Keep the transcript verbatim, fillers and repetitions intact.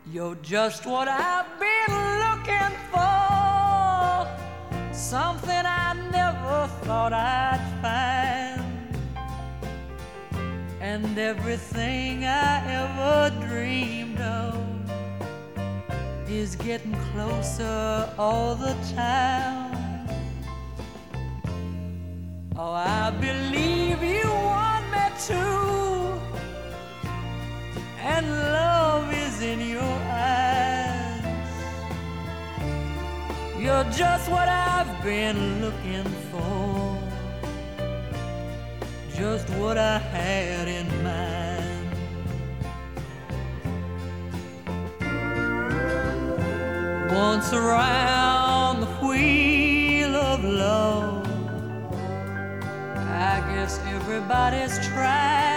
You're just what I've been looking for, something I never thought I'd find, and everything I ever dreamed of is getting closer all the time. Oh, I believe you want me to, and love is in your eyes. You're just what I've been looking for, just what I had in mind. Once around the wheel of love, I guess everybody's tried.